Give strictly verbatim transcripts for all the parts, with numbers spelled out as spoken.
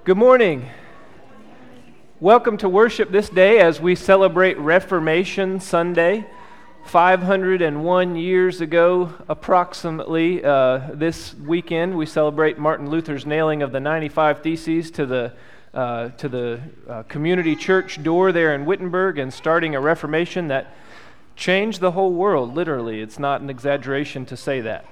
Good morning. Welcome to worship this day as we celebrate Reformation Sunday. five hundred one years ago, approximately, uh, this weekend, we celebrate Martin Luther's nailing of the ninety-five Theses to the uh, to the uh, community church door there in Wittenberg and starting a Reformation that changed the whole world, literally. It's not an exaggeration to say that.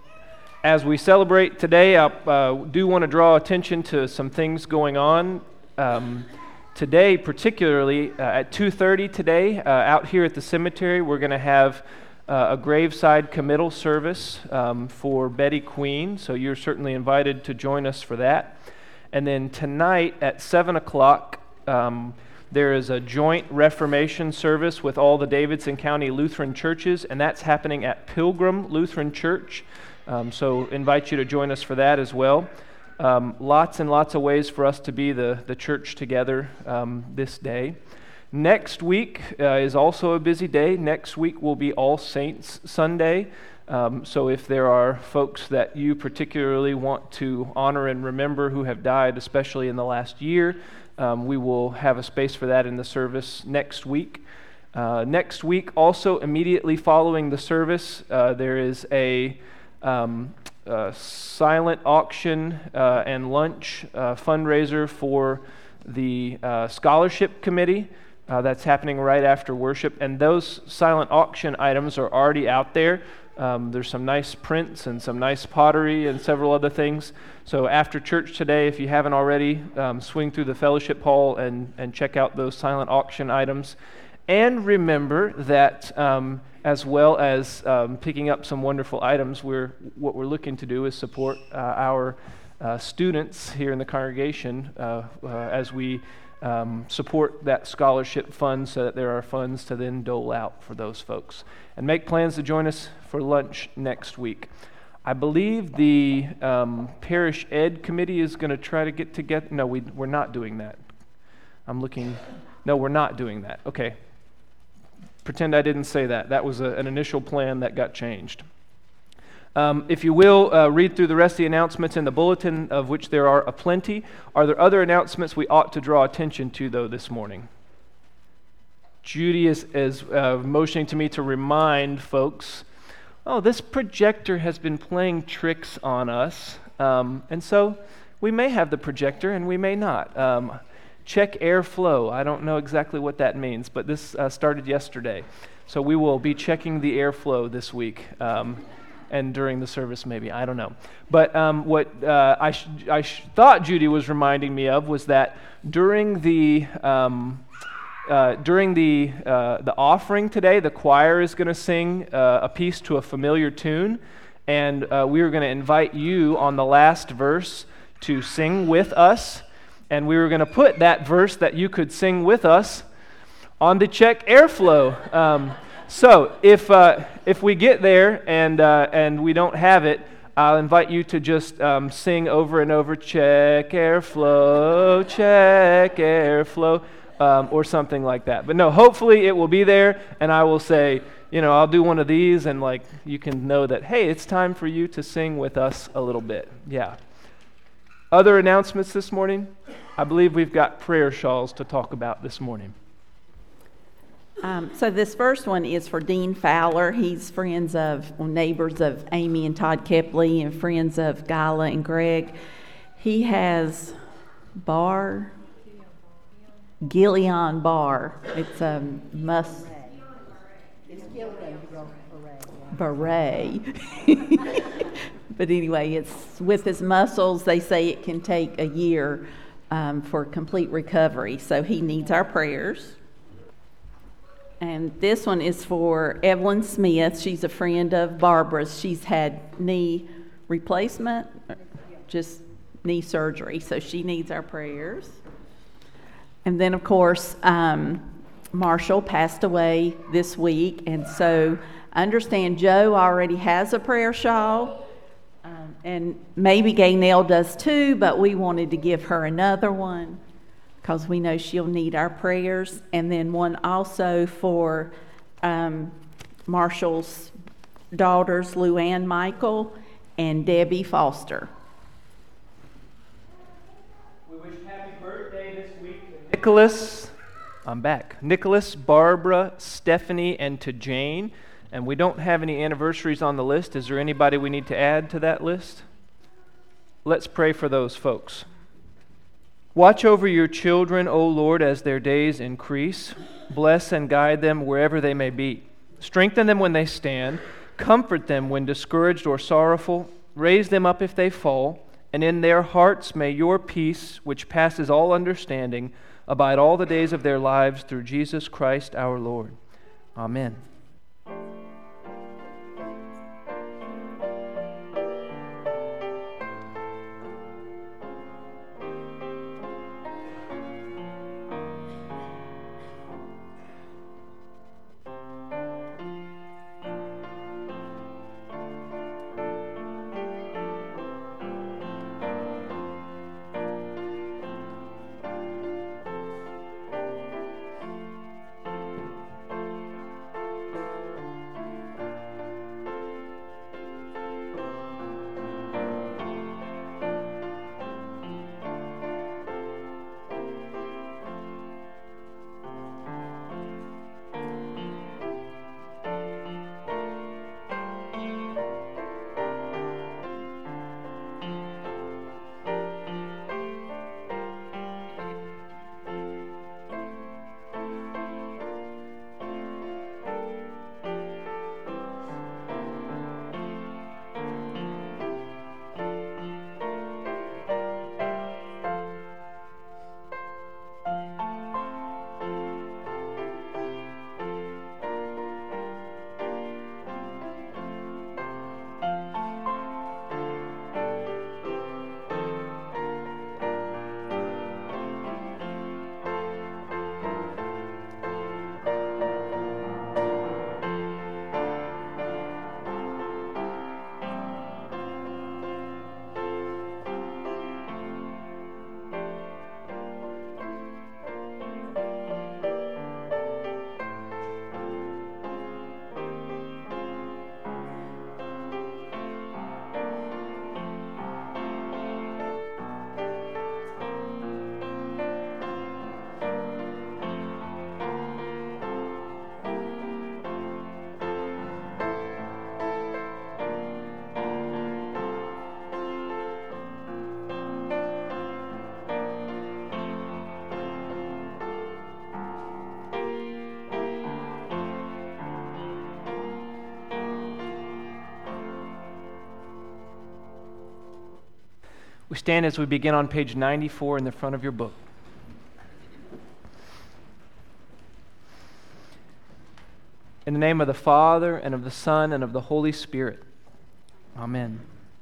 As we celebrate today, I uh, do want to draw attention to some things going on. Um, today, particularly, uh, at two thirty today, uh, out here at the cemetery, we're going to have uh, a graveside committal service um, for Betty Queen, so you're certainly invited to join us for that. And then tonight at seven o'clock, um, there is a joint Reformation service with all the Davidson County Lutheran churches, and that's happening at Pilgrim Lutheran Church. Um, so invite you to join us for that as well. Um, lots and lots of ways for us to be the, the church together um, this day. Next week uh, is also a busy day. Next week will be All Saints Sunday. Um, so if there are folks that you particularly want to honor and remember who have died, especially in the last year, um, we will have a space for that in the service next week. Uh, next week, also immediately following the service, uh, there is a Um, uh, silent auction uh, and lunch uh, fundraiser for the uh, scholarship committee uh, that's happening right after worship, and those silent auction items are already out there. Um, there's some nice prints and some nice pottery and several other things. So after church today, if you haven't already, um, swing through the fellowship hall and, and check out those silent auction items. And remember that um, as well as um, picking up some wonderful items, we're, what we're looking to do is support uh, our uh, students here in the congregation uh, uh, as we um, support that scholarship fund so that there are funds to then dole out for those folks. And make plans to join us for lunch next week. I believe the um, Parish Ed Committee is going to try to get together. No, we, we're not doing that. I'm looking. No, we're not doing that. Okay. Pretend I didn't say that. That was a, an initial plan that got changed. Um, if you will, uh, read through the rest of the announcements in the bulletin, of which there are aplenty. Are there other announcements we ought to draw attention to, though, this morning? Judy is, is uh, motioning to me to remind folks, oh, this projector has been playing tricks on us, um, and so we may have the projector and we may not. Um, Check airflow. I don't know exactly what that means, but this uh, started yesterday. So we will be checking the airflow this week, um, and during the service maybe. I don't know. But um, what uh, I, sh- I sh- thought Judy was reminding me of was that during the um, uh, during the uh, the offering today, the choir is going to sing uh, a piece to a familiar tune, and uh, we are going to invite you on the last verse to sing with us. And we were going to put that verse that you could sing with us on the check airflow. Um, so if uh, if we get there and uh, and we don't have it, I'll invite you to just um, sing over and over, check airflow, check airflow, um, or something like that. But no, hopefully it will be there, and I will say, you know, I'll do one of these, and like you can know that, hey, it's time for you to sing with us a little bit. Yeah. Other announcements this morning? I believe we've got prayer shawls to talk about this morning. Um, so this first one is for Dean Fowler. He's friends of, well, neighbors of Amy and Todd Kepley and friends of Gyla and Greg. He has bar, Gillian bar. It's a must. It's Gillian beret. But anyway, it's with his muscles. They say it can take a year um, for complete recovery. So he needs our prayers. And this one is for Evelyn Smith. She's a friend of Barbara's. She's had knee replacement, just knee surgery. So she needs our prayers. And then, of course, um, Marshall passed away this week. And so I understand Joe already has a prayer shawl. Um, and maybe Gaynell does too, but we wanted to give her another one because we know she'll need our prayers. And then one also for um, Marshall's daughters, Luann Michael and Debbie Foster. We wish happy birthday this week to Nicholas. I'm back. Nicholas, Barbara, Stephanie, and to Jane. And we don't have any anniversaries on the list. Is there anybody we need to add to that list? Let's pray for those folks. Watch over your children, O Lord, as their days increase. Bless and guide them wherever they may be. Strengthen them when they stand. Comfort them when discouraged or sorrowful. Raise them up if they fall. And in their hearts may your peace, which passes all understanding, abide all the days of their lives through Jesus Christ our Lord. Amen. We stand as we begin on page ninety-four in the front of your book. In the name of the Father, and of the Son, and of the Holy Spirit. Amen.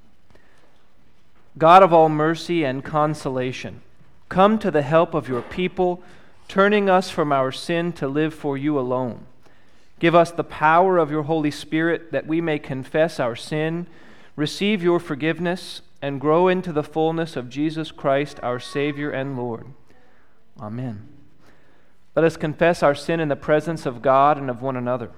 God of all mercy and consolation, come to the help of your people, turning us from our sin to live for you alone. Give us the power of your Holy Spirit that we may confess our sin, receive your forgiveness, and grow into the fullness of Jesus Christ, our Savior and Lord. Amen. Let us confess our sin in the presence of God and of one another.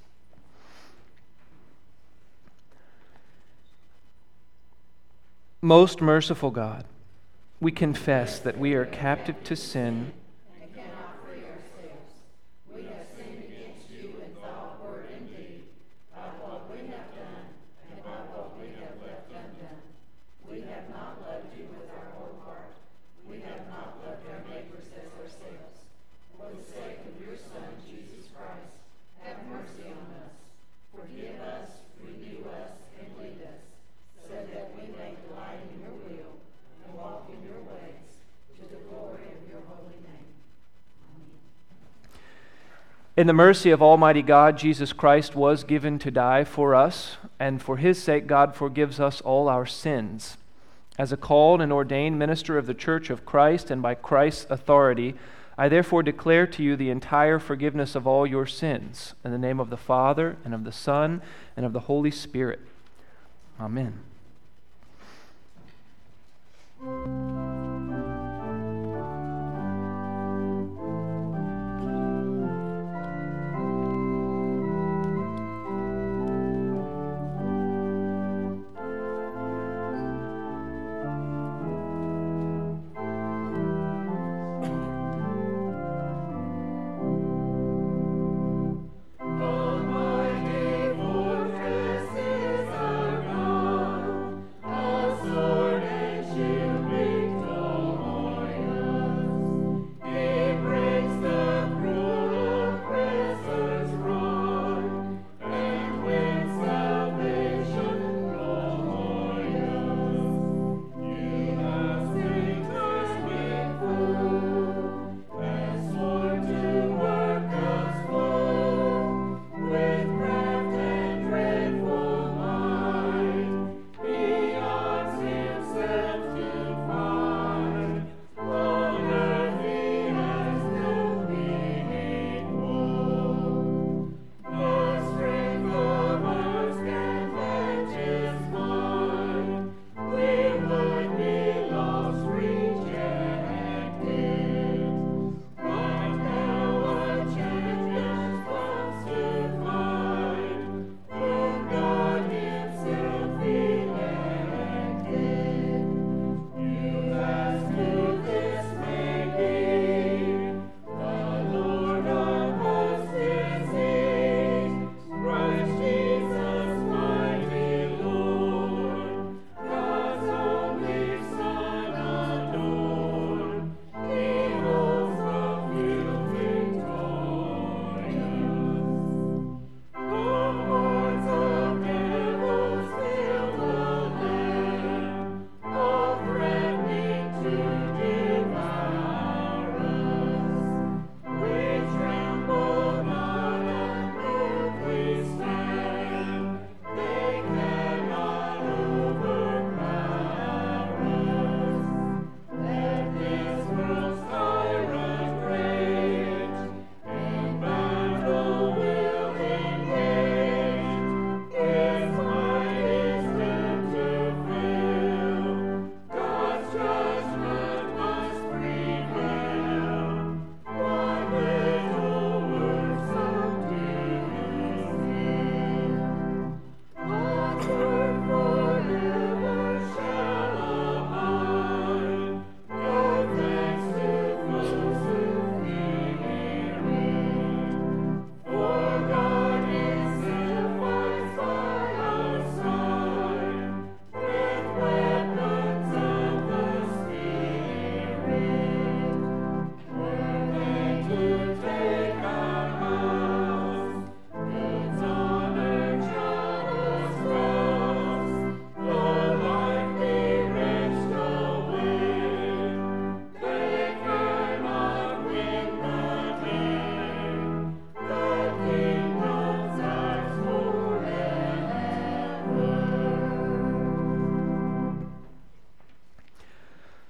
Most merciful God, we confess that we are captive to sin and cannot free ourselves. We have sinned against you in thought, word, and deed, by what we have done and by what we have left undone. We have not loved you with our whole heart. We have not loved our neighbors as ourselves. For the sake of your Son, Jesus Christ, have mercy on us. Forgive us, renew us, and lead us, so that we may delight in your will and walk in your ways, to the glory of your holy name. Amen. In the mercy of Almighty God, Jesus Christ was given to die for us, and for his sake God forgives us all our sins. As a called and ordained minister of the Church of Christ, and by Christ's authority, I therefore declare to you the entire forgiveness of all your sins, in the name of the Father, and of the Son, and of the Holy Spirit. Amen.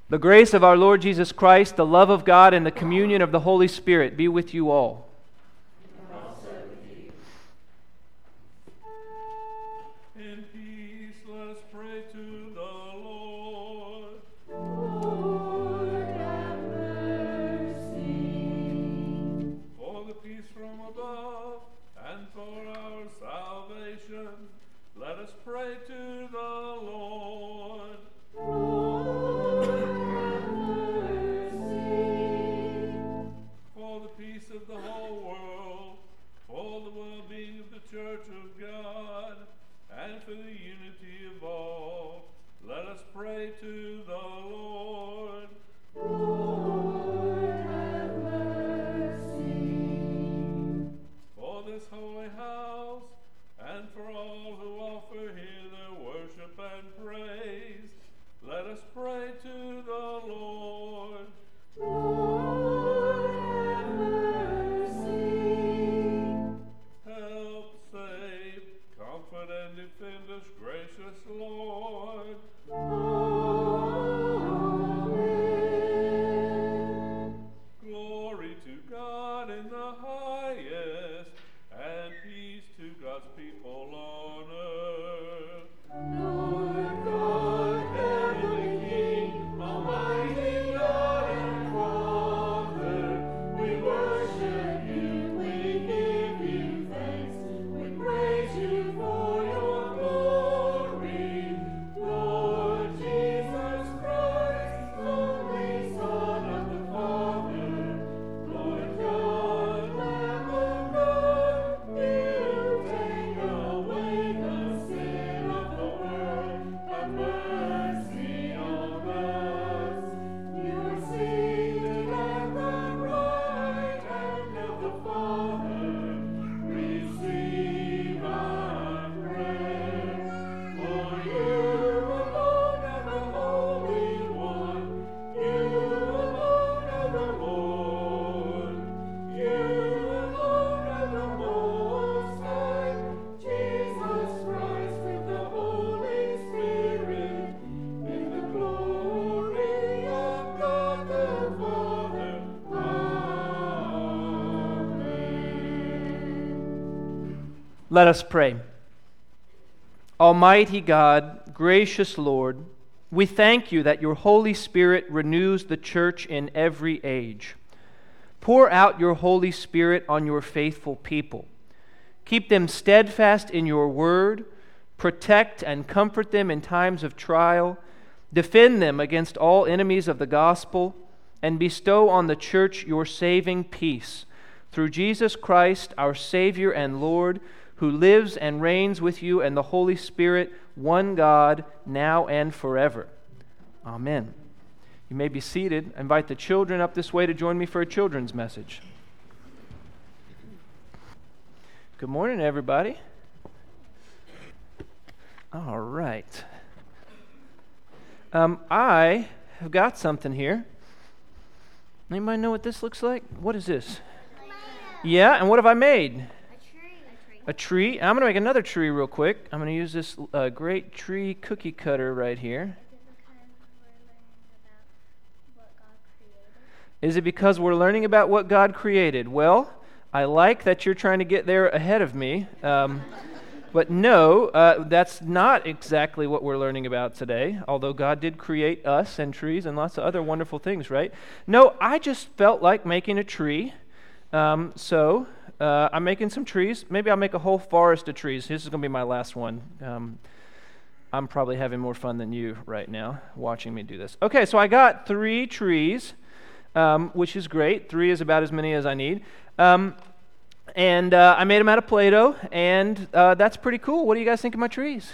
The grace of our Lord Jesus Christ, the love of God, and the communion of the Holy Spirit be with you all. And also with you. In peace, let us pray to the Lord. Lord, have mercy. For the peace from above and for our salvation, let us pray to the Lord. Lord, have mercy. For the peace of the whole world, for the well-being of the Church of God, and for the unity of all, let us pray to the Lord. Lord, have mercy. For this holy house, and for all who offer here their worship and praise, let us pray to the Lord. Lord, have mercy. Help, save, comfort, and defend us, gracious Lord. Amen. Glory to God in the highest, and peace to God's people on earth. Lord God, heavenly King, almighty God and Father, we worship you, we give you thanks, we praise you for your glory. Lord Jesus Christ, only Son of the Father, Lord God, Lamb of God, you take away the sin of the world. Have mercy on us. You are seated at the right hand of the Father. Receive our prayer. For you alone are the Holy One. You alone are the Lord. You alone are the Most High. Jesus Christ with the Holy Spirit, in the glory of God the Father. Amen. Let us pray. Almighty God, gracious Lord, we thank you that your Holy Spirit renews the church in every age. Pour out your Holy Spirit on your faithful people. Keep them steadfast in your word, protect and comfort them in times of trial, defend them against all enemies of the gospel, and bestow on the church your saving peace. Through Jesus Christ, our Savior and Lord, who lives and reigns with you and the Holy Spirit, one God, now and forever. Amen. You may be seated. I invite the children up this way to join me for a children's message. Good morning, everybody. All right. Um, I have got something here. Anybody know what this looks like? What is this? Yeah, and what have I made? A tree. I'm going to make another tree real quick. I'm going to use this uh, great tree cookie cutter right here. Is it because we're learning about what God created? Well, I like that you're trying to get there ahead of me. Um, but no, uh, that's not exactly what we're learning about today, although God did create us and trees and lots of other wonderful things, right? No, I just felt like making a tree. Um, so uh, I'm making some trees. Maybe I'll make a whole forest of trees. This is going to be my last one. Um, I'm probably having more fun than you right now watching me do this. Okay, so I got three trees, um, which is great. Three is about as many as I need. Um, and uh, I made them out of Play-Doh, and uh, that's pretty cool. What do you guys think of my trees?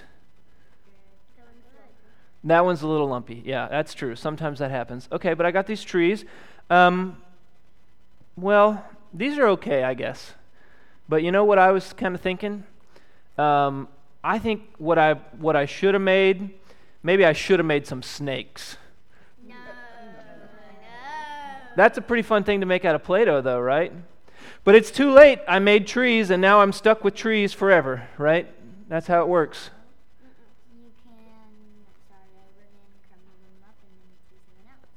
That one's a little lumpy. Yeah, that's true. Sometimes that happens. Okay, but I got these trees. Um, well, these are okay, I guess. But you know what I was kind of thinking? Um, I think what I what I should have made, maybe I should have made some snakes. No, no. That's a pretty fun thing to make out of Play-Doh, though, right? But it's too late. I made trees, and now I'm stuck with trees forever, right? That's how it works. You can start over and crumble them up and then see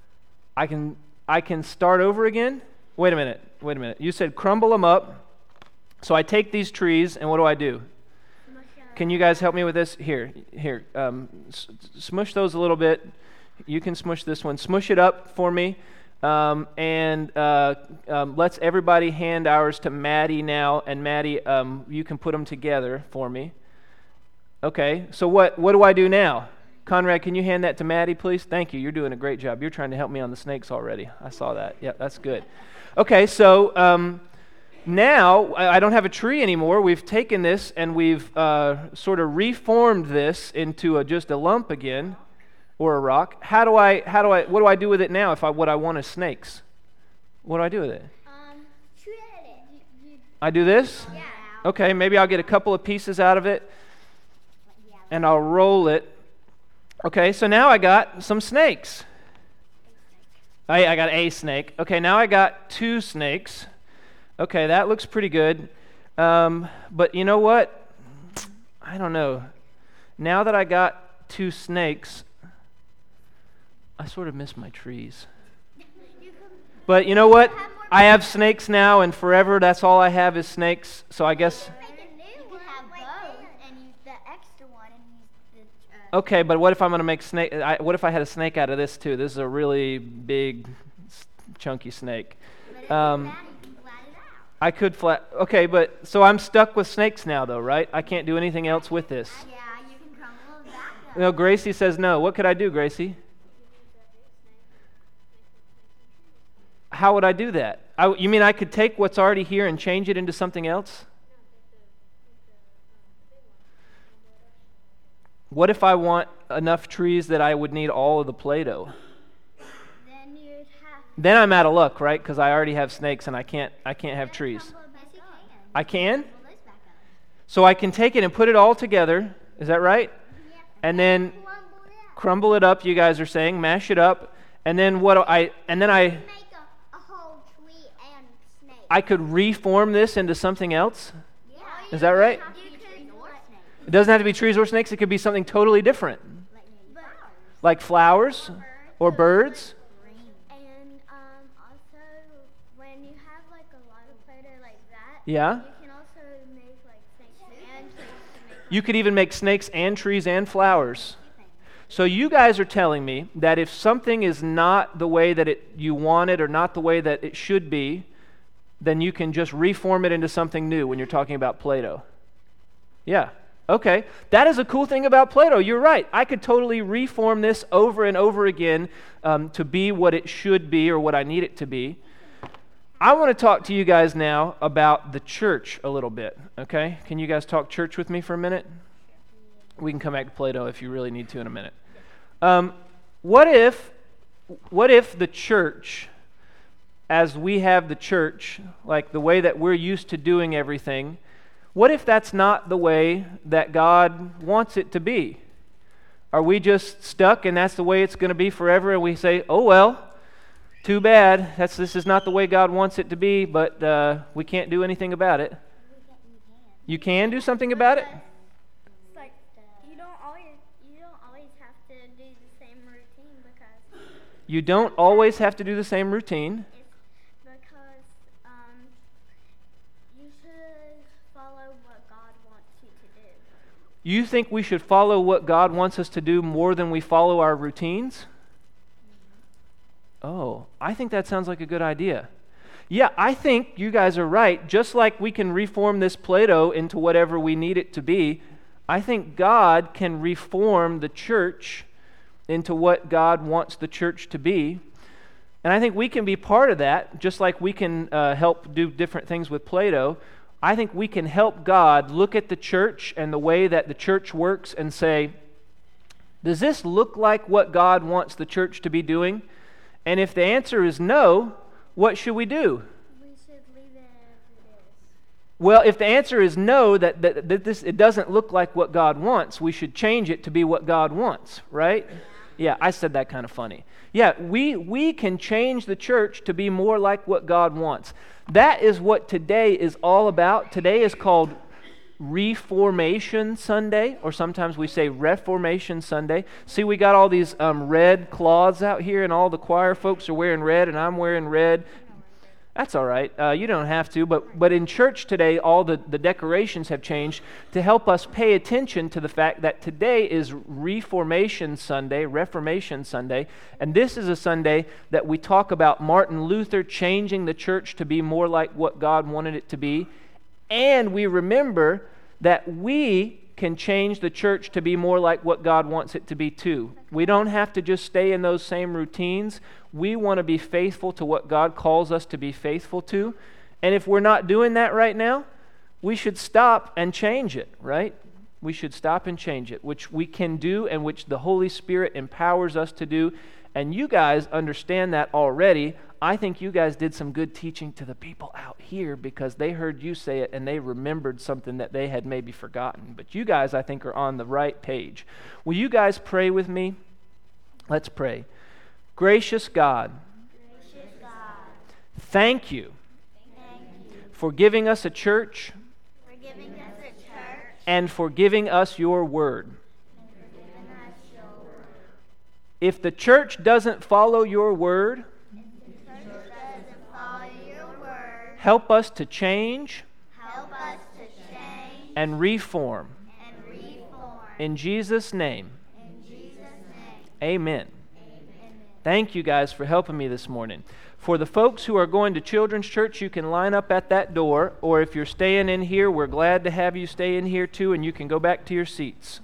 I can I can start over again? Wait a minute, wait a minute. You said crumble them up. So I take these trees, and what do I do? Can you guys help me with this? Here, here. Um, s- smush those a little bit. You can smush this one. Smush it up for me. Um, and uh, um, let's everybody hand ours to Maddie now. And Maddie, um, you can put them together for me. Okay, so what, what do I do now? Conrad, can you hand that to Maddie, please? Thank you. You're doing a great job. You're trying to help me on the snakes already. I saw that. Yeah, that's good. Okay, so um, now I I don't have a tree anymore. We've taken this and we've uh, sort of reformed this into a, just a lump again, or a rock. How do I? How do I? What do I do with it now? If I what I want is snakes, what do I do with it? Um, shred it. You, you, I do this. yeah. Okay, maybe I'll get a couple of pieces out of it, and I'll roll it. Okay, so now I got some snakes. I, I got a snake. Okay, now I got two snakes. Okay, that looks pretty good. Um, but you know what? I don't know. Now that I got two snakes, I sort of miss my trees. But you know what? I have snakes now, and forever that's all I have is snakes. So I guess... You could have both and use the extra one and use the. Uh, Okay, but what if I'm going to make snake? I, what if I had a snake out of this too? This is a really big, s- chunky snake. but if Um, it's bad, you can flat it out. I could flat. Okay, but so I'm stuck with snakes now, though, right? I can't do anything else with this. Yeah, you can crumble it back up. No, Gracie says no. What could I do, Gracie? How would I do that? I, you mean I could take what's already here and change it into something else? What if I want enough trees that I would need all of the Play-Doh? Then you'd have. Then I'm out of luck, right? Because I already have snakes and I can't. I can't have trees. Crumble it back up. I can. Crumble this back up. So I can take it and put it all together. Is that right? Yeah. And then Crumble it up. crumble it up. You guys are saying mash it up, and then what? do I and then I Make a, a whole tree and snake. I could reform this into something else. Yeah. Is that right? You could or snake. It doesn't have to be trees or snakes. It could be something totally different, Like maybe flowers. like flowers or birds. And um, also, when you have like a lot of Play-Doh like that, Yeah. you can also make like snakes and trees to make You could even make snakes and trees and flowers. So you guys are telling me that if something is not the way that it you want it or not the way that it should be, then you can just reform it into something new when you're talking about Play-Doh. Yeah. Okay. That is a cool thing about Play-Doh. You're right. I could totally reform this over and over again um, to be what it should be or what I need it to be. I want to talk to you guys now about the church a little bit. Okay? Can you guys talk church with me for a minute? We can come back to Play-Doh if you really need to in a minute. Um, what if, what if the church, as we have the church, like the way that we're used to doing everything, what if that's not the way that God wants it to be? Are we just stuck and that's the way it's going to be forever, and we say, oh well, too bad, that's this is not the way God wants it to be, but uh, we can't do anything about it? You can do something about it? It's like you don't always you don't always have to do the same routine because You don't always have to do the same routine. it's because um you should follow what God wants you to do. You think we should follow what God wants us to do more than we follow our routines? Oh, I think that sounds like a good idea. Yeah, I think you guys are right. Just like we can reform this Play-Doh into whatever we need it to be, I think God can reform the church into what God wants the church to be. And I think we can be part of that, just like we can uh, help do different things with Play-Doh. I think we can help God look at the church and the way that the church works and say, does this look like what God wants the church to be doing? And if the answer is no, what should we do? We should leave it as it is. Well, if the answer is no, that, that, that this it doesn't look like what God wants, we should change it to be what God wants, right? Yeah, I said that kind of funny. Yeah, we we can change the church to be more like what God wants. That is what today is all about. Today is called Reformation Sunday, or sometimes we say Reformation Sunday. See, we got all these um, red cloths out here, and all the choir folks are wearing red, and I'm wearing red. That's all right. Uh, you don't have to. But but in church today, all the, the decorations have changed to help us pay attention to the fact that today is Reformation Sunday, Reformation Sunday. And this is a Sunday that we talk about Martin Luther changing the church to be more like what God wanted it to be. And we remember that we can change the church to be more like what God wants it to be too. We don't have to just stay in those same routines. We want to be faithful to what God calls us to be faithful to. And if we're not doing that right now, we should stop and change it, right? We should stop and change it, which we can do and which the Holy Spirit empowers us to do. And you guys understand that already. I think you guys did some good teaching to the people out here because they heard you say it and they remembered something that they had maybe forgotten. But you guys, I think, are on the right page. Will you guys pray with me? Let's pray. Gracious God, Gracious God, thank you, thank you for giving us a church for giving us a church and for giving us your word. and for giving us your word. If the church doesn't follow your word, If the church doesn't follow your word, help us to change help us to change and reform. and reform. In Jesus' name, In Jesus' name, amen. amen. Thank you guys for helping me this morning. For the folks who are going to Children's Church, you can line up at that door, or if you're staying in here, we're glad to have you stay in here too, and you can go back to your seats.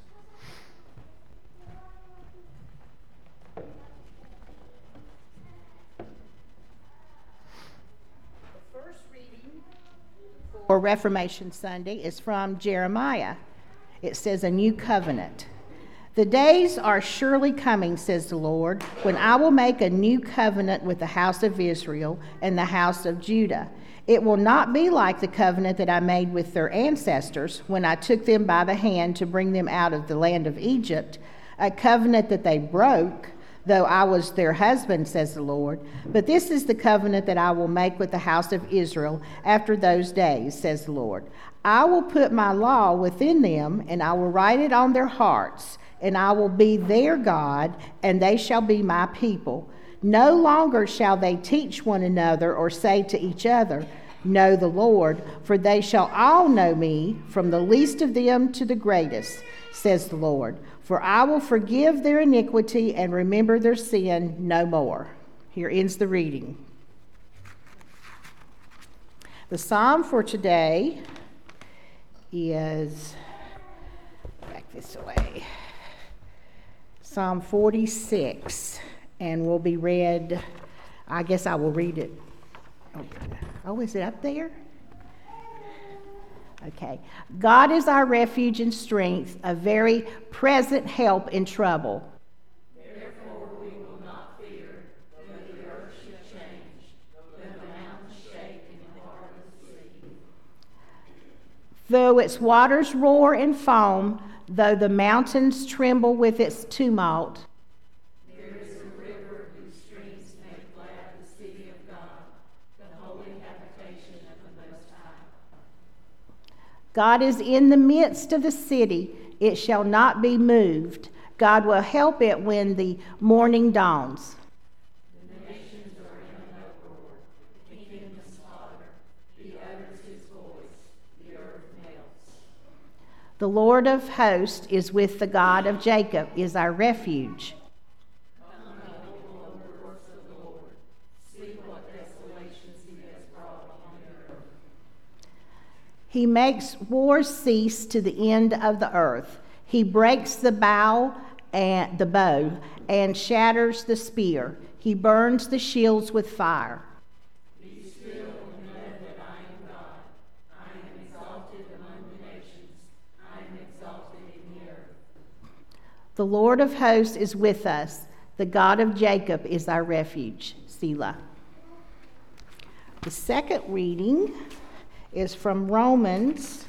For Reformation Sunday is from Jeremiah. It says, a new covenant. The days are surely coming, says the Lord, when I will make a new covenant with the house of Israel and the house of Judah. It will not be like the covenant that I made with their ancestors when I took them by the hand to bring them out of the land of Egypt, a covenant that they broke, though I was their husband, says the Lord. But this is the covenant that I will make with the house of Israel after those days, says the Lord. I will put my law within them, and I will write it on their hearts, and I will be their God, and they shall be my people. No longer shall they teach one another or say to each other, know the Lord, for they shall all know me, from the least of them to the greatest, says the Lord. For I will forgive their iniquity and remember their sin no more. Here ends the reading. The psalm for today is, back this way, Psalm forty-six, and will be read, I guess I will read it. Oh, is it up there? Okay. God is our refuge and strength, a very present help in trouble. Therefore we will not fear, though the earth should change, though the mountains shake in the heart of the sea. Though its waters roar and foam, though the mountains tremble with its tumult. There is a river whose streams make glad the city of God, the holy habitation of the Most High. God is in the midst of the city, it shall not be moved. God will help it when the morning dawns. The nations are in an uproar, the kingdoms totter, he utters his voice, the earth melts. The Lord of hosts is with the God of Jacob, is our refuge. Come and behold the works of the Lord, see what desolations he has brought upon the earth. He makes wars cease to the end of the earth. He breaks the bow and the bow and shatters the spear. He burns the shields with fire. Be still and know that I am God. I am exalted among the nations. I am exalted in the earth. The Lord of hosts is with us. The God of Jacob is our refuge. Selah. The second reading is from Romans.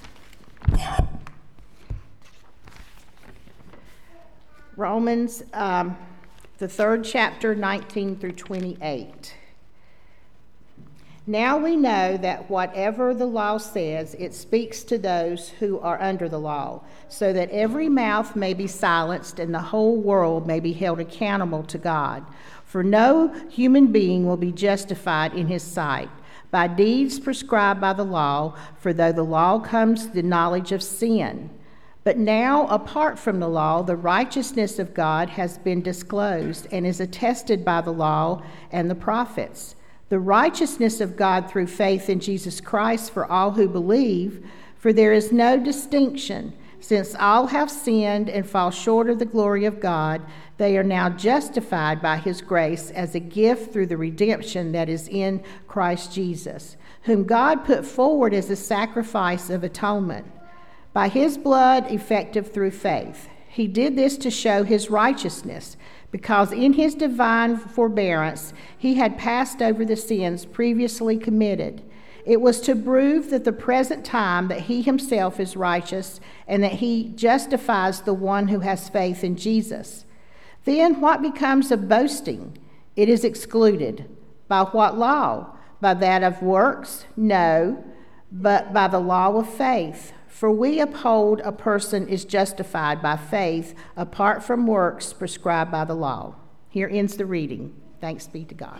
Romans, um, the third chapter, nineteen through twenty-eight. Now we know that whatever the law says, it speaks to those who are under the law, so that every mouth may be silenced and the whole world may be held accountable to God. For no human being will be justified in his sight by deeds prescribed by the law, for though the law comes the knowledge of sin. But now, apart from the law, the righteousness of God has been disclosed and is attested by the law and the prophets. The righteousness of God through faith in Jesus Christ for all who believe, for there is no distinction. Since all have sinned and fall short of the glory of God, they are now justified by his grace as a gift through the redemption that is in Christ Jesus, whom God put forward as a sacrifice of atonement, by his blood effective through faith. He did this to show his righteousness, because in his divine forbearance he had passed over the sins previously committed. It was to prove that the present time that he himself is righteous and that he justifies the one who has faith in Jesus. Then what becomes of boasting? It is excluded. By what law? By that of works? No, but by the law of faith. For we uphold a person is justified by faith apart from works prescribed by the law. Here ends the reading. Thanks be to God.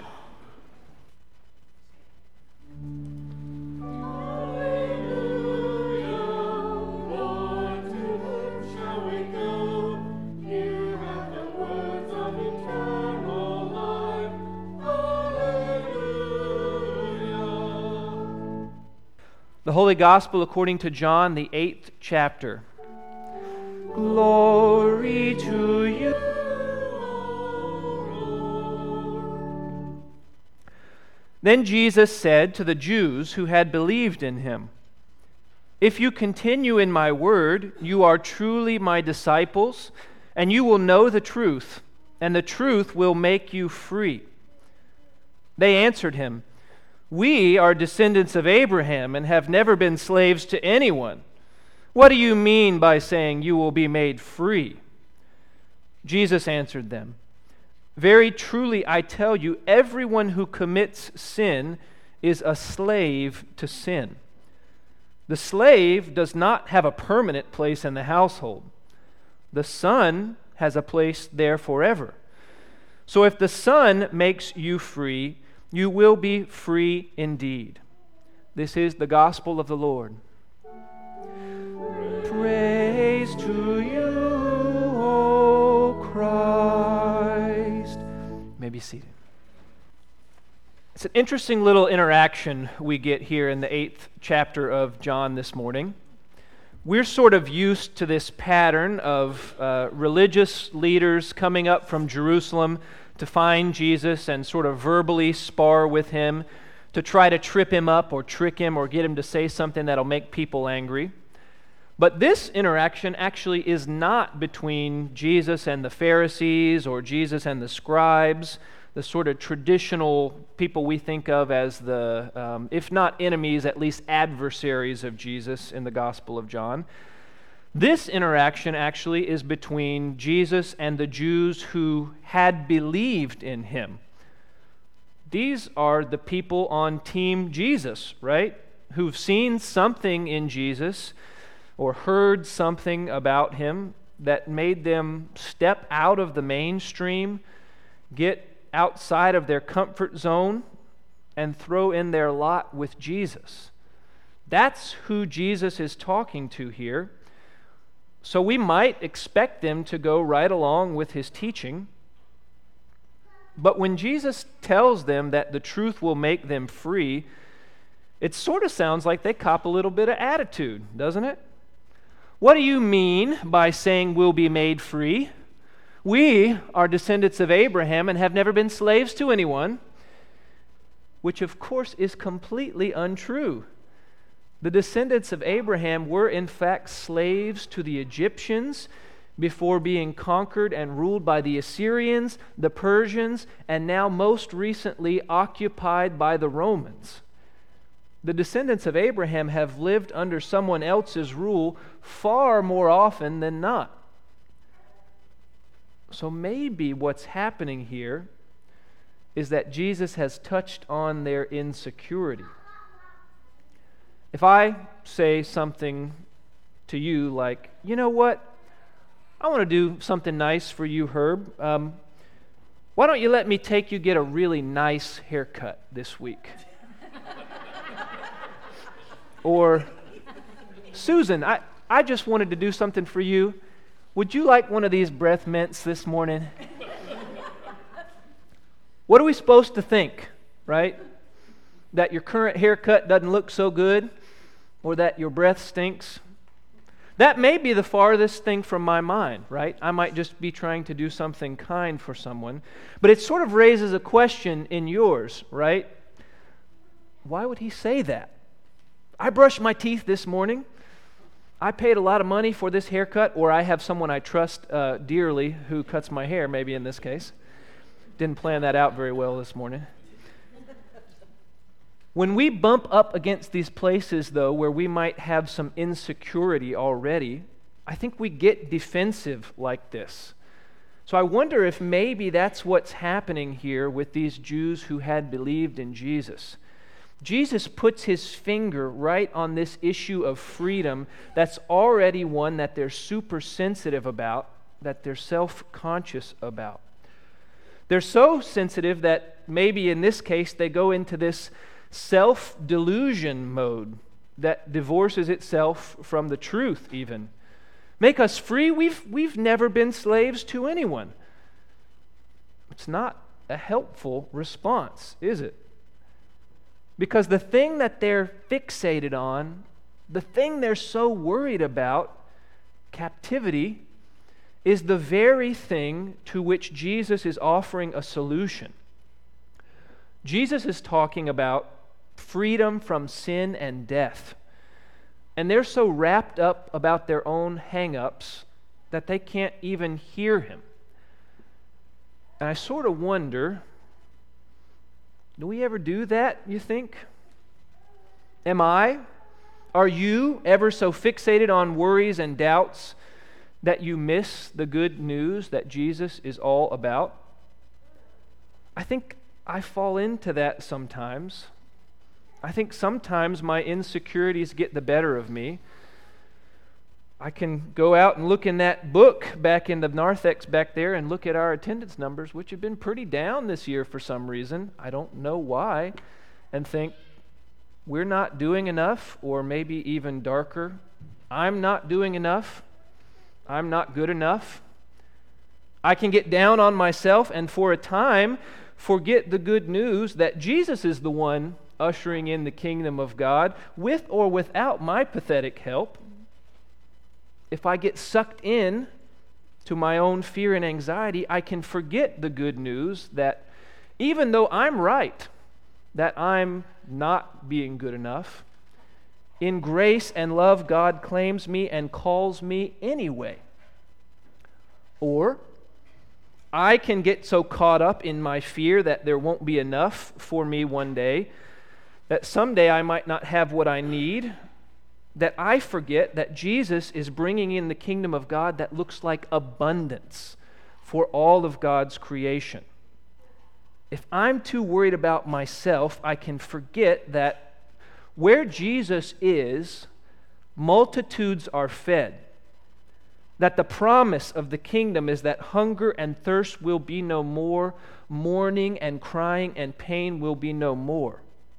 The Holy Gospel according to John, the eighth chapter. Glory to you. Then Jesus said to the Jews who had believed in him, "If you continue in my word, you are truly my disciples, and you will know the truth, and the truth will make you free." They answered him, "We are descendants of Abraham and have never been slaves to anyone. What do you mean by saying you will be made free?" Jesus answered them, "Very truly I tell you, everyone who commits sin is a slave to sin. The slave does not have a permanent place in the household. The Son has a place there forever. So if the Son makes you free, you will be free indeed." This is the gospel of the Lord. Praise to you, O Christ. You may be seated. It's an interesting little interaction we get here in the eighth chapter of John this morning. We're sort of used to this pattern of uh, religious leaders coming up from Jerusalem to find Jesus and sort of verbally spar with him, to try to trip him up or trick him or get him to say something that'll make people angry. But this interaction actually is not between Jesus and the Pharisees or Jesus and the scribes, the sort of traditional people we think of as the, um, if not enemies, at least adversaries of Jesus in the Gospel of John. This interaction actually is between Jesus and the Jews who had believed in him. These are the people on Team Jesus, right? Who've seen something in Jesus or heard something about him that made them step out of the mainstream, get outside of their comfort zone, and throw in their lot with Jesus. That's who Jesus is talking to here. So we might expect them to go right along with his teaching. But when Jesus tells them that the truth will make them free, it sort of sounds like they cop a little bit of attitude, doesn't it? What do you mean by saying we'll be made free? We are descendants of Abraham and have never been slaves to anyone, which of course is completely untrue. The descendants of Abraham were in fact slaves to the Egyptians before being conquered and ruled by the Assyrians, the Persians, and now most recently occupied by the Romans. The descendants of Abraham have lived under someone else's rule far more often than not. So maybe what's happening here is that Jesus has touched on their insecurity. If I say something to you like, you know what, I want to do something nice for you, Herb. Um, why don't you let me take you get a really nice haircut this week? Or, Susan, I, I just wanted to do something for you. Would you like one of these breath mints this morning? What are we supposed to think, right? That your current haircut doesn't look so good, or that your breath stinks? That may be the farthest thing from my mind, right? I might just be trying to do something kind for someone, but it sort of raises a question in yours, right? Why would he say that? I brushed my teeth this morning. I paid a lot of money for this haircut, or I have someone I trust uh, dearly who cuts my hair, maybe in this case. Didn't plan that out very well this morning. When we bump up against these places, though, where we might have some insecurity already, I think we get defensive like this. So I wonder if maybe that's what's happening here with these Jews who had believed in Jesus. Jesus puts his finger right on this issue of freedom that's already one that they're super sensitive about, that they're self-conscious about. They're so sensitive that maybe in this case they go into this self-delusion mode that divorces itself from the truth even. Make us free? We've, we've never been slaves to anyone. It's not a helpful response, is it? Because the thing that they're fixated on, the thing they're so worried about, captivity, is the very thing to which Jesus is offering a solution. Jesus is talking about freedom from sin and death. And they're so wrapped up about their own hang-ups that they can't even hear him. And I sort of wonder, do we ever do that, you think? Am I? Are you ever so fixated on worries and doubts that you miss the good news that Jesus is all about? I think I fall into that sometimes. I think sometimes my insecurities get the better of me. I can go out and look in that book back in the narthex back there and look at our attendance numbers, which have been pretty down this year for some reason. I don't know why. And think, we're not doing enough, or maybe even darker, I'm not doing enough. I'm not good enough. I can get down on myself and for a time forget the good news that Jesus is the one ushering in the kingdom of God with or without my pathetic help. If I get sucked in to my own fear and anxiety, I can forget the good news that even though I'm right, that I'm not being good enough, in grace and love, God claims me and calls me anyway. Or I can get so caught up in my fear that there won't be enough for me one day, that someday I might not have what I need, that I forget that Jesus is bringing in the kingdom of God that looks like abundance for all of God's creation. If I'm too worried about myself, I can forget that where Jesus is, multitudes are fed. That the promise of the kingdom is that hunger and thirst will be no more, mourning and crying and pain will be no more.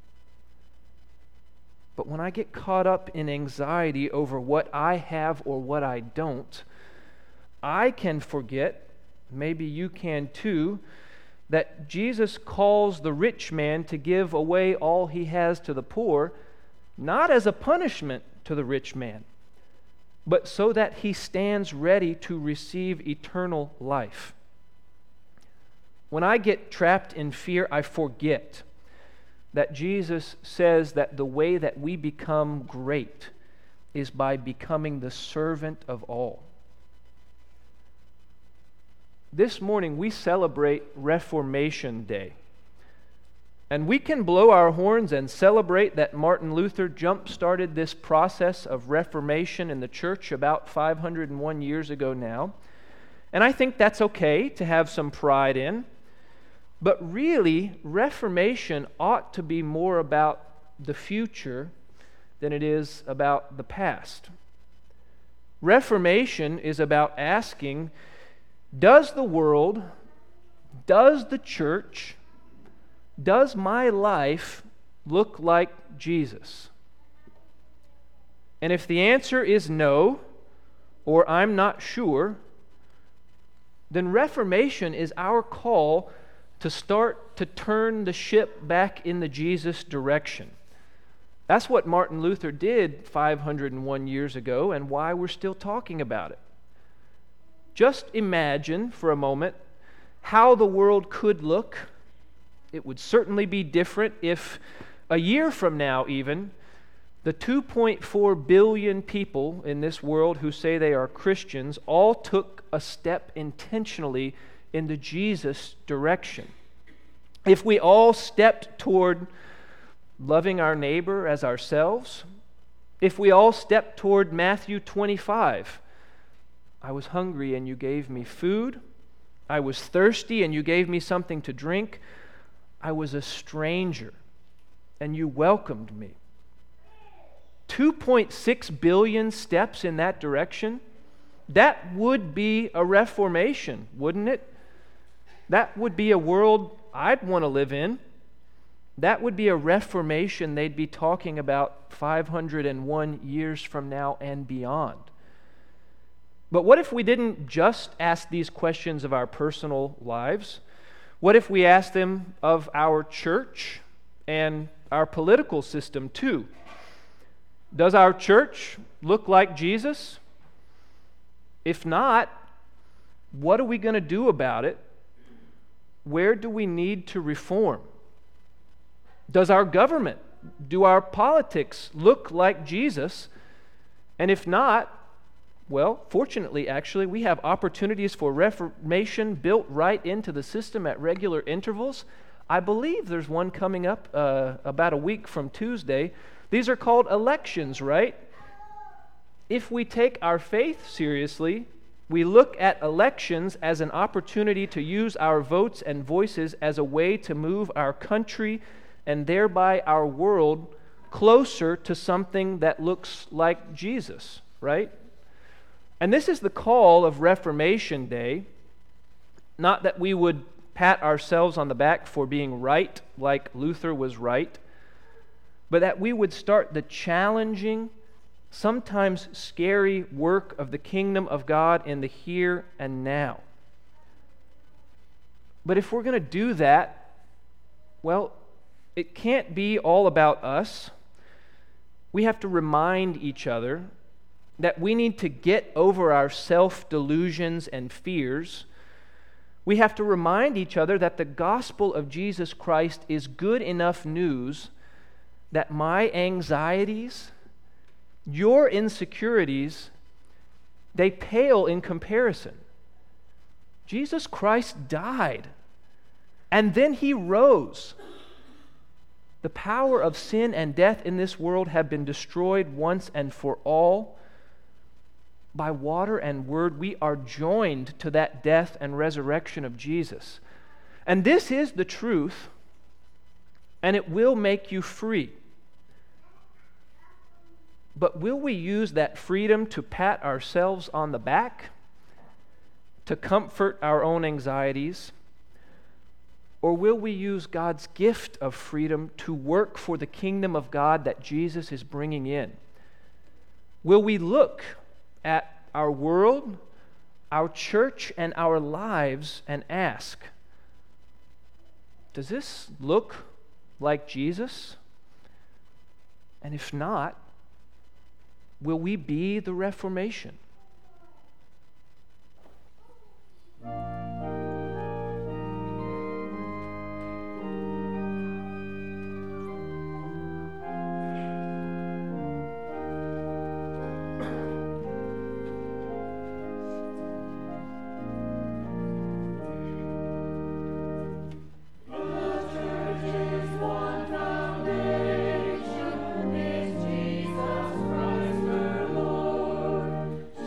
But when I get caught up in anxiety over what I have or what I don't, I can forget, maybe you can too, that Jesus calls the rich man to give away all he has to the poor, not as a punishment to the rich man, but so that he stands ready to receive eternal life. When I get trapped in fear, I forget that Jesus says that the way that we become great is by becoming the servant of all. This morning we celebrate Reformation Day. And we can blow our horns and celebrate that Martin Luther jump-started this process of Reformation in the church about five hundred one years ago now. And I think that's okay to have some pride in. But really, Reformation ought to be more about the future than it is about the past. Reformation is about asking, does the world, does the church, does my life look like Jesus? And if the answer is no, or I'm not sure, then Reformation is our call to start to turn the ship back in the Jesus direction. That's what Martin Luther did five hundred one years ago, and why we're still talking about it. Just imagine for a moment how the world could look. It would certainly be different if a year from now even, the two point four billion people in this world who say they are Christians all took a step intentionally in the Jesus direction. If we all stepped toward loving our neighbor as ourselves, if we all stepped toward Matthew twenty-five, I was hungry and you gave me food, I was thirsty and you gave me something to drink, I was a stranger and you welcomed me. two point six billion steps in that direction, that would be a reformation, wouldn't it? That would be a world I'd want to live in. That would be a reformation they'd be talking about five hundred one years from now and beyond. But what if we didn't just ask these questions of our personal lives? What if we asked them of our church and our political system too? Does our church look like Jesus? If not, what are we going to do about it? Where do we need to reform? Does our government, do our politics look like Jesus? And if not, well, fortunately, actually, we have opportunities for reformation built right into the system at regular intervals. I believe there's one coming up uh, about a week from Tuesday. These are called elections, right? If we take our faith seriously, we look at elections as an opportunity to use our votes and voices as a way to move our country and thereby our world closer to something that looks like Jesus, right? And this is the call of Reformation Day, not that we would pat ourselves on the back for being right like Luther was right, but that we would start the challenging, sometimes scary work of the kingdom of God in the here and now. But if we're going to do that, well, it can't be all about us. We have to remind each other that we need to get over our self-delusions and fears. We have to remind each other that the gospel of Jesus Christ is good enough news that my anxieties, your insecurities, they pale in comparison. Jesus Christ died, and then he rose. The power of sin and death in this world have been destroyed once and for all. By water and word, we are joined to that death and resurrection of Jesus. And this is the truth, and it will make you free. But will we use that freedom to pat ourselves on the back, to comfort our own anxieties? Or will we use God's gift of freedom to work for the kingdom of God that Jesus is bringing in? Will we look at our world, our church, and our lives and ask, does this look like Jesus? And if not, will we be the Reformation? Jesus Christ, our Lord.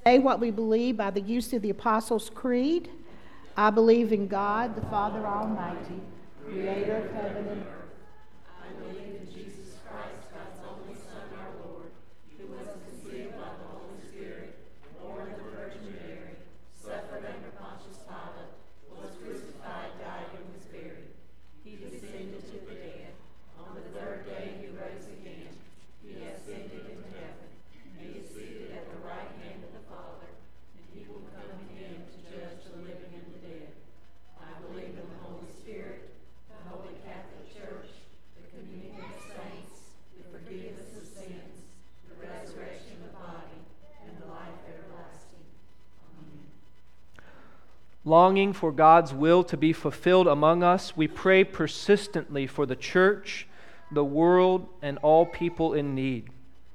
Say what we believe by the use of the Apostles' Creed. I believe in God, the Father Almighty, creator of heaven and earth. I believe in Jesus Christ, God's only Son, our Lord, who was conceived by the Holy Spirit, born of the Virgin Mary, suffered under Pontius Pilate, was crucified, died, and was buried. He descended to the dead. On the third day he rose again. He ascended into heaven. He is seated at the right hand of the Father, and he will come again to judge the living and the dead. I believe in the Holy Spirit, the Holy Catholic Church, the communion of saints, the forgiveness of sins, the resurrection of the body, and the life everlasting. Amen. Longing for God's will to be fulfilled among us, we pray persistently for the church, the world, and all people in need.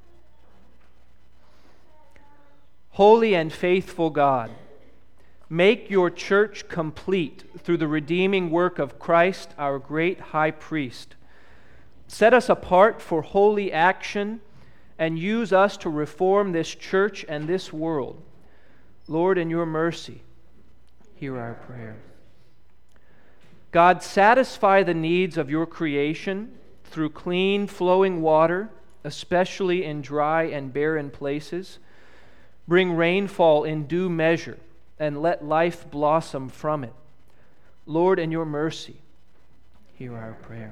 Holy and faithful God, make your church complete through the redeeming work of Christ, our great high priest. Set us apart for holy action and use us to reform this church and this world. Lord, in your mercy, hear our prayer. God, satisfy the needs of your creation through clean, flowing water, especially in dry and barren places. Bring rainfall in due measure, and let life blossom from it. Lord, in your mercy, hear our prayer.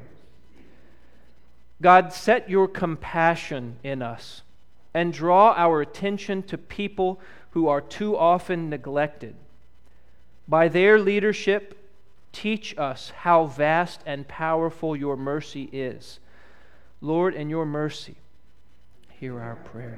God, set your compassion in us, and draw our attention to people who are too often neglected. By their leadership, teach us how vast and powerful your mercy is. Lord, in your mercy, hear our prayer.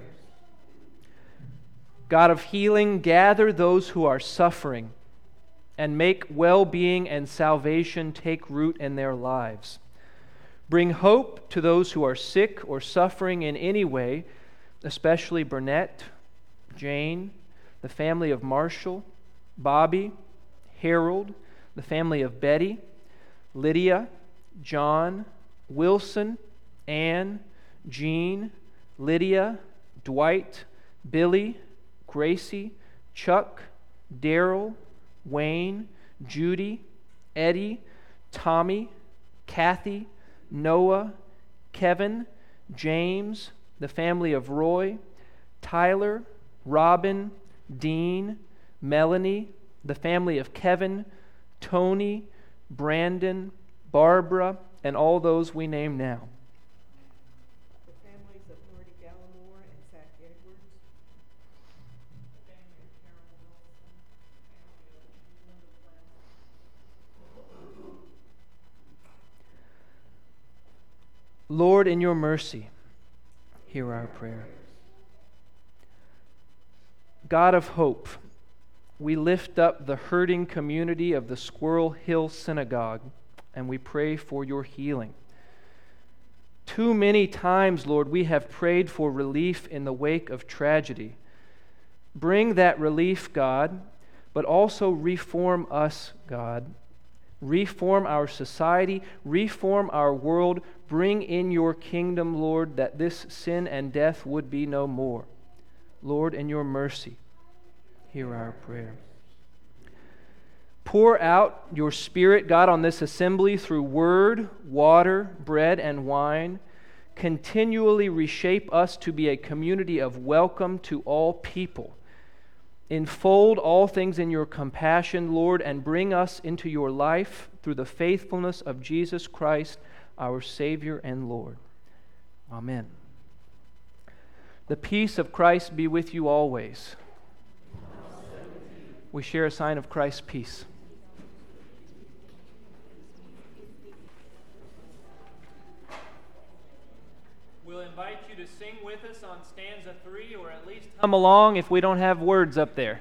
God of healing, gather those who are suffering and make well-being and salvation take root in their lives. Bring hope to those who are sick or suffering in any way, especially Burnett, Jane, the family of Marshall, Bobby, Harold, the family of Betty, Lydia, John, Wilson, Ann, Jean, Lydia, Dwight, Billy, Gracie, Chuck, Daryl, Wayne, Judy, Eddie, Tommy, Kathy, Noah, Kevin, James, the family of Roy, Tyler, Robin, Dean, Melanie, the family of Kevin, Tony, Brandon, Barbara, and all those we name now. The families of Nordy Gallimore and Zach Edwards. The family of Carol Wilson. Lord, in your mercy, hear our prayer. God of hope, we lift up the hurting community of the Squirrel Hill Synagogue, and we pray for your healing. Too many times, Lord, we have prayed for relief in the wake of tragedy. Bring that relief, God, but also reform us, God. Reform our society, reform our world. Bring in your kingdom, Lord, that this sin and death would be no more. Lord, in your mercy, hear our prayer. Pour out your Spirit, God, on this assembly through word, water, bread, and wine. Continually reshape us to be a community of welcome to all people. Enfold all things in your compassion, Lord, and bring us into your life through the faithfulness of Jesus Christ, our Savior and Lord. Amen. The peace of Christ be with you always. We share a sign of Christ's peace. We'll invite you to sing with us on stanza three, or at least come along if we don't have words up there.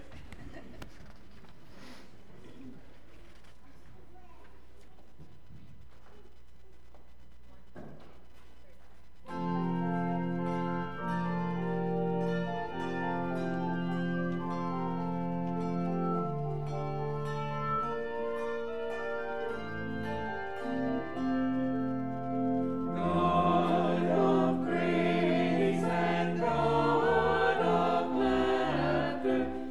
God of grace and God of laughter,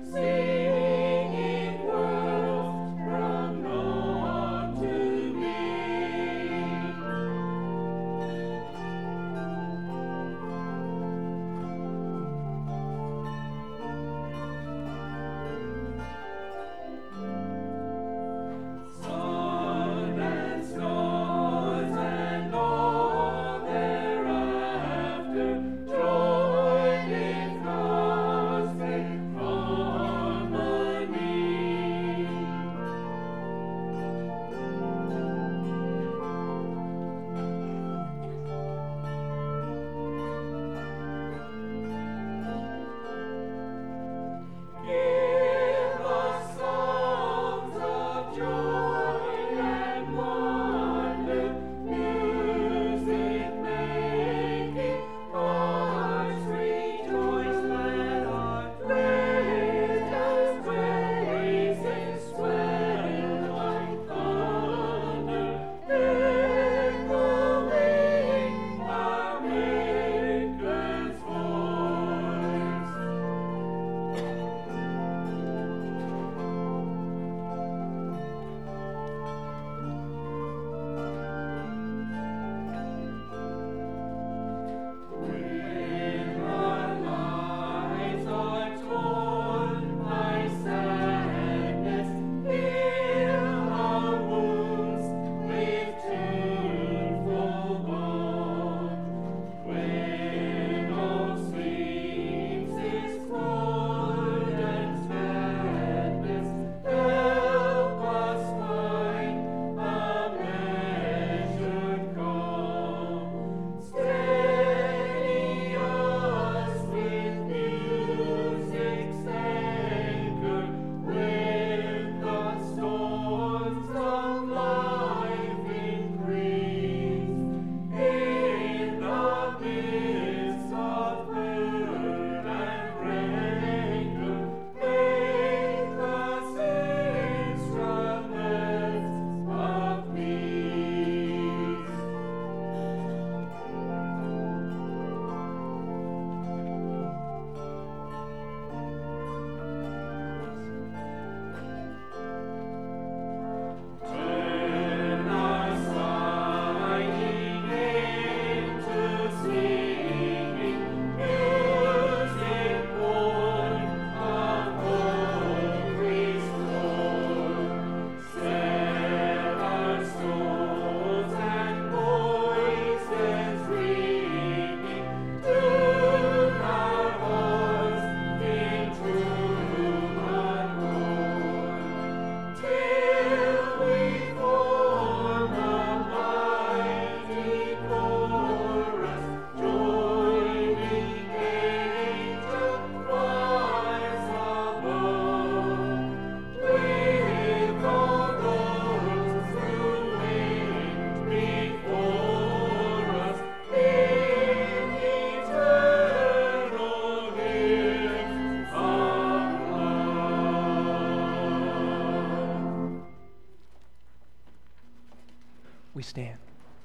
we stand.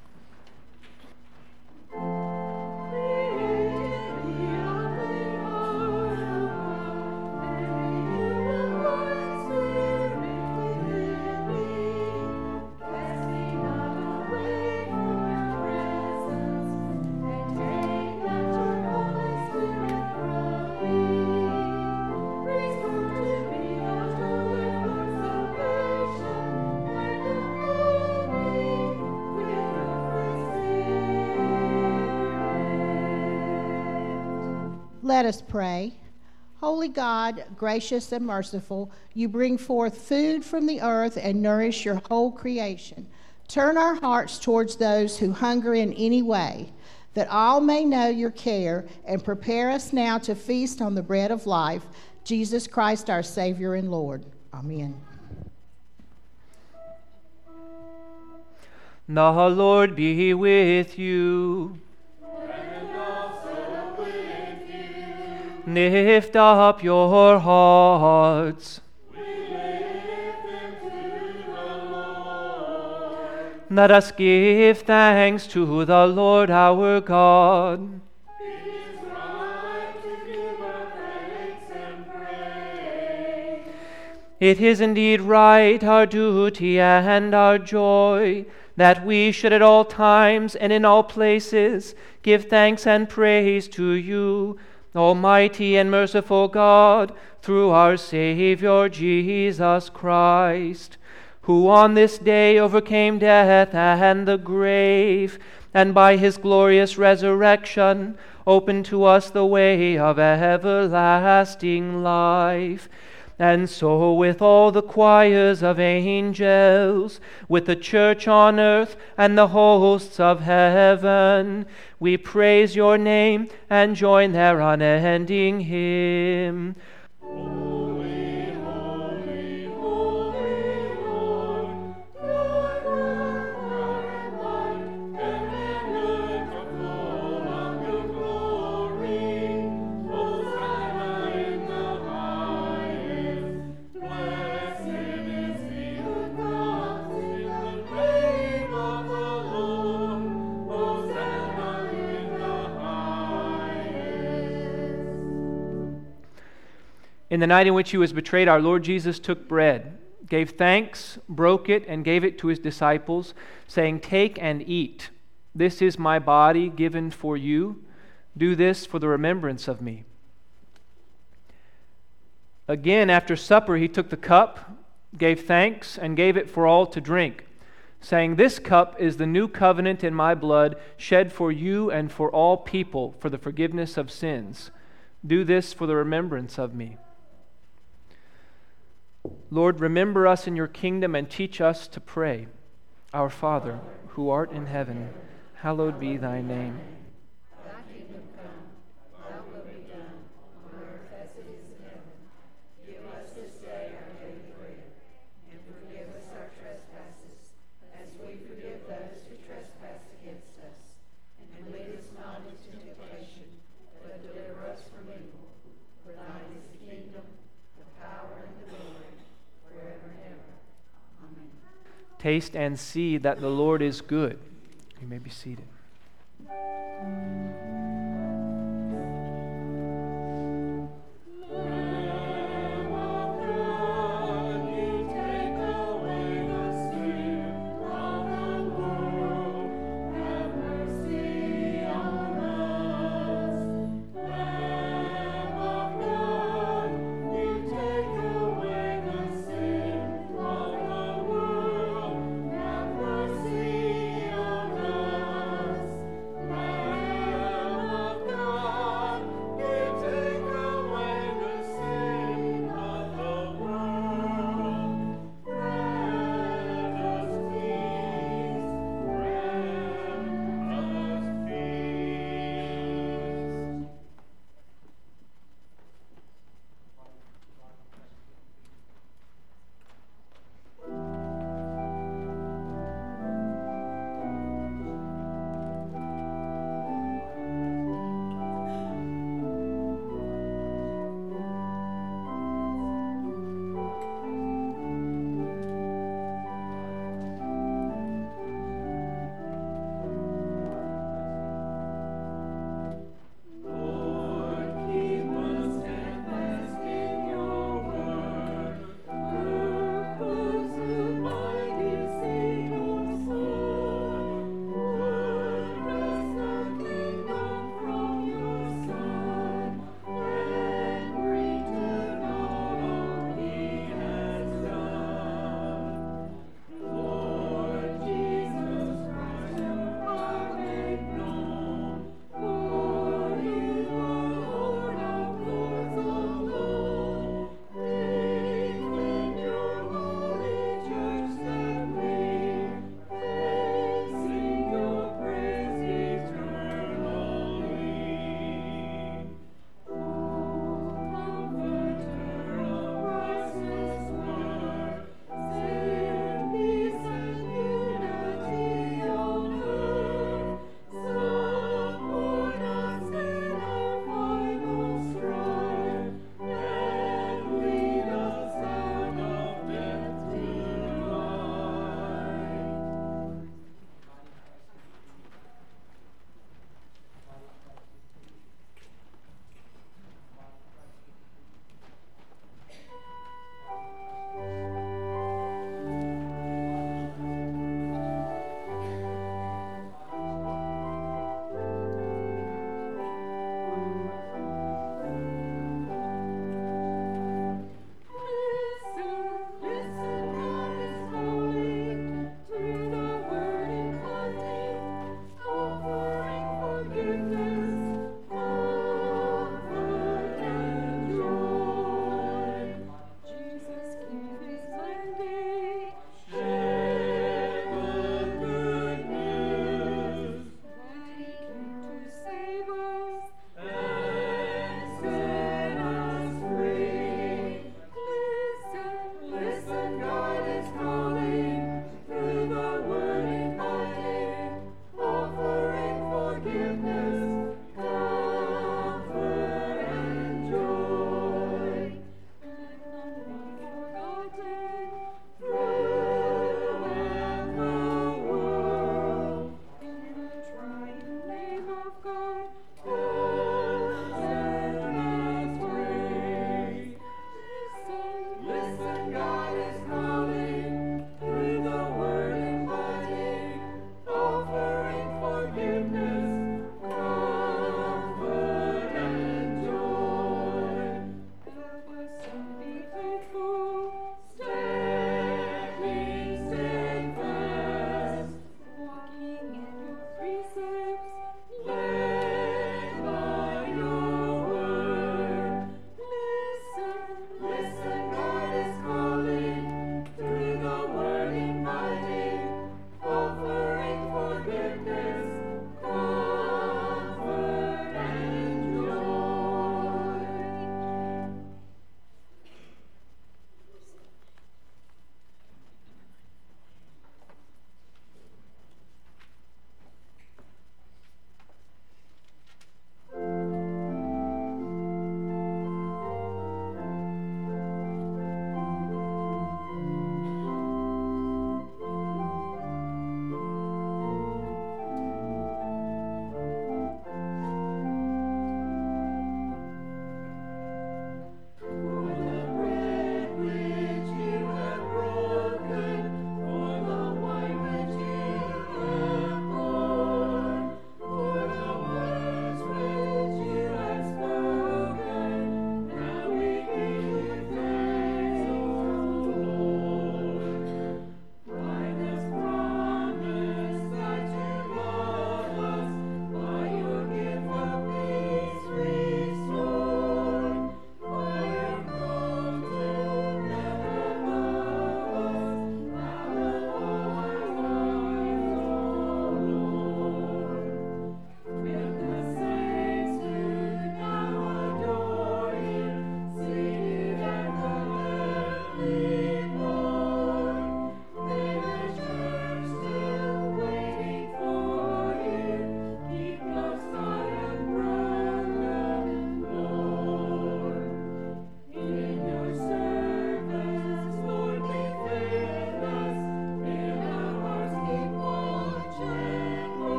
Let us pray. Holy God, gracious and merciful, you bring forth food from the earth and nourish your whole creation. Turn our hearts towards those who hunger in any way, that all may know your care, and prepare us now to feast on the bread of life, Jesus Christ, our Savior and Lord. Amen. The Lord be with you. Lift up your hearts. We lift them to the Lord. Let us give thanks to the Lord our God. It is right to give our thanks and praise. It is indeed right, our duty and our joy, that we should at all times and in all places give thanks and praise to you, Almighty and merciful God, through our Savior Jesus Christ, who on this day overcame death and the grave, and by his glorious resurrection opened to us the way of everlasting life. And so with all the choirs of angels, with the church on earth and the hosts of heaven, we praise your name and join their unending hymn. Holy, holy, holy Lord, Lord our God, heaven and earth are full of your glory. Hosanna in the highest. Blessed is he who comes in the name of the Lord. Hosanna in the highest. In the night in which he was betrayed, our Lord Jesus took bread, gave thanks, broke it, and gave it to his disciples, saying, "Take and eat. This is my body given for you. Do this for the remembrance of me." Again, after supper, he took the cup, gave thanks, and gave it for all to drink, saying, "This cup is the new covenant in my blood, shed for you and for all people for the forgiveness of sins. Do this for the remembrance of me." Lord, remember us in your kingdom and teach us to pray. Our Father, who art in heaven, hallowed be thy name. Thy kingdom come, thy will be done, on earth as it is in heaven. Give us this day our daily bread, and forgive us our trespasses, as we forgive those who trespass against us. And lead us not into temptation, but deliver us from evil. For thine is the kingdom, the power, and the glory, forever and ever. Amen. Taste and see that the Lord is good. You may be seated. Lamb of God, you take away the sin of the world. Have mercy on us. Lamb of God, you take away the sin of the world. Have mercy on us. Lamb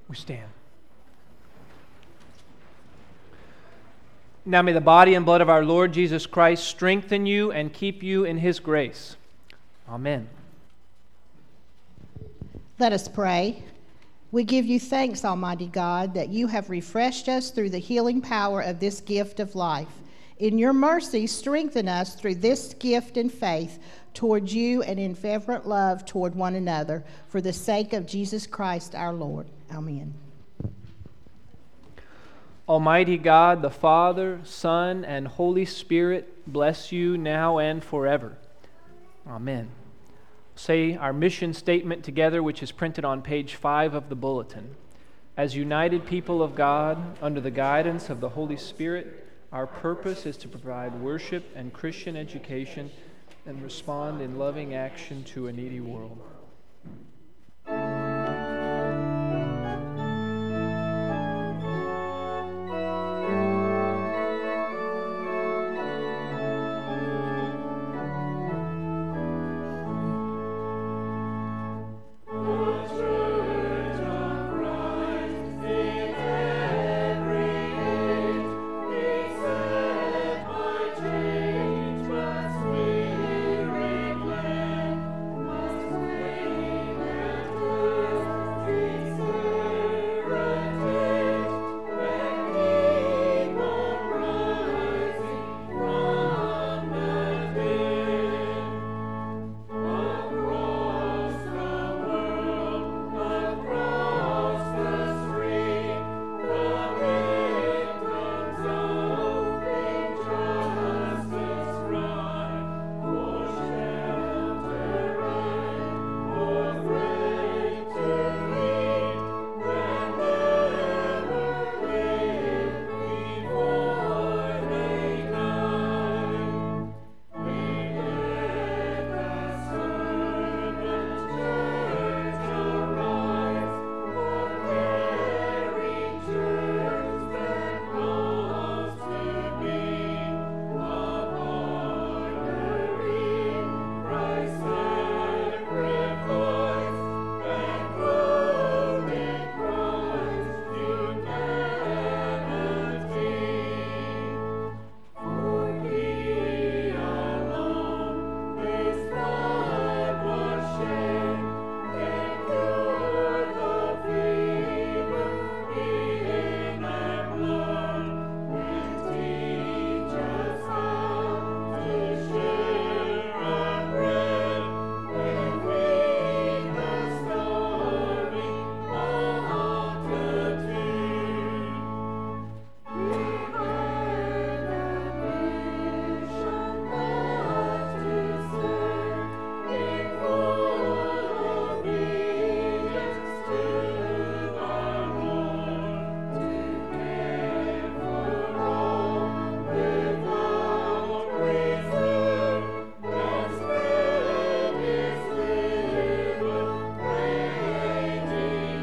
We stand. Now may the body and blood of our Lord Jesus Christ strengthen you and keep you in His grace. Amen. Let us pray. We give you thanks, Almighty God, that you have refreshed us through the healing power of this gift of life. In your mercy, strengthen us through this gift and faith toward you and in fervent love toward one another, for the sake of Jesus Christ our Lord. Amen. Almighty God, the Father, Son, and Holy Spirit, bless you now and forever. Amen. Say our mission statement together, which is printed on page five of the bulletin. As united people of God, under the guidance of the Holy Spirit, our purpose is to provide worship and Christian education and respond in loving action to a needy world.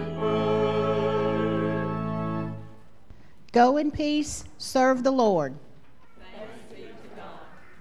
Go in peace, serve the Lord.